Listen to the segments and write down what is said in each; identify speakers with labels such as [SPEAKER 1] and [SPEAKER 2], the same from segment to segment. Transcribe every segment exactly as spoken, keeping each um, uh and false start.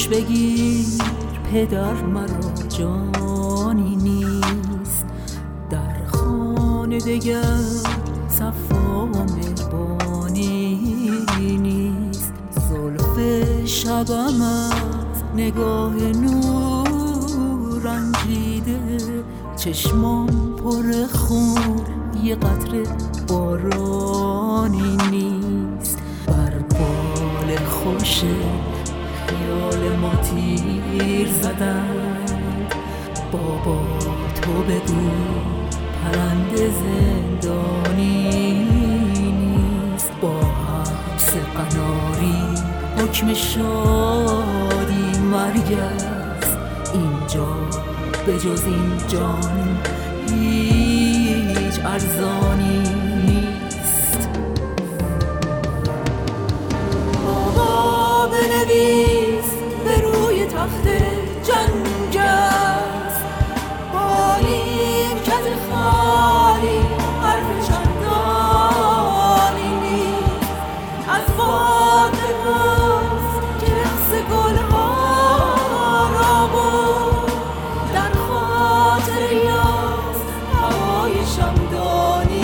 [SPEAKER 1] آغوش بگیر پدر مرا جانی نیست، در خانه دگر صفا و مهربانی نیست. زلف شبم از نگاه نور رنجیده، چشمام پر خون یه قطره بارانی نیست. بر بال خوش خیال ما تیر زدند، بابا تو بگو پرنده زندانی نیست. با حبس قناری حکم شادی مرگ است، اینجا به جز این جان هیچ ارزانی نیست. بابا بنویس به روی تخت جنگ است، با این کت خالی حرف چندانی نیست. از فاطمه هست که رقص گلها را بود، در خاطر یاس هوای شمدانی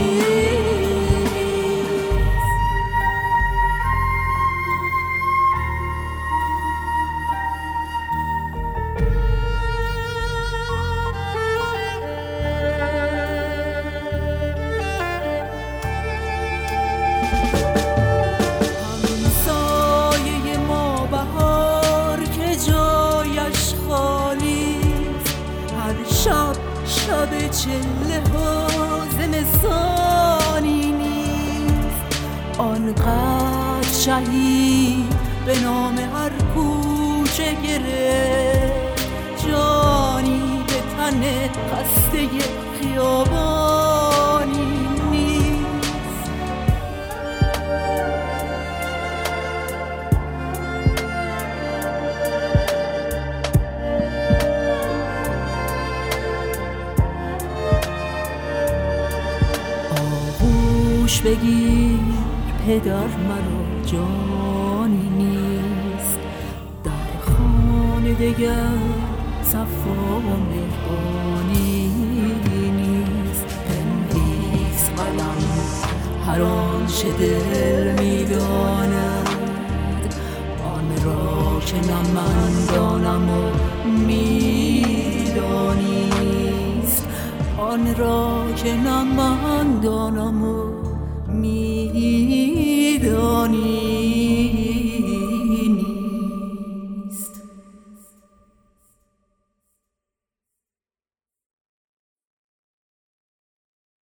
[SPEAKER 1] شب شب چله ها زمستانی نیست. آنقدر شهید به نام هر کوچه گرفت، جانی به تن خسته خیابانی نیست. آغوش بگیر پدر مرا جانی نیست، در خانه دگر صفا و مهربانی نیست. بنویس قلم هر آنچه دل می‌داند، آن را که نه من دانم و می‌دانیست، آن را که نه من دانم و می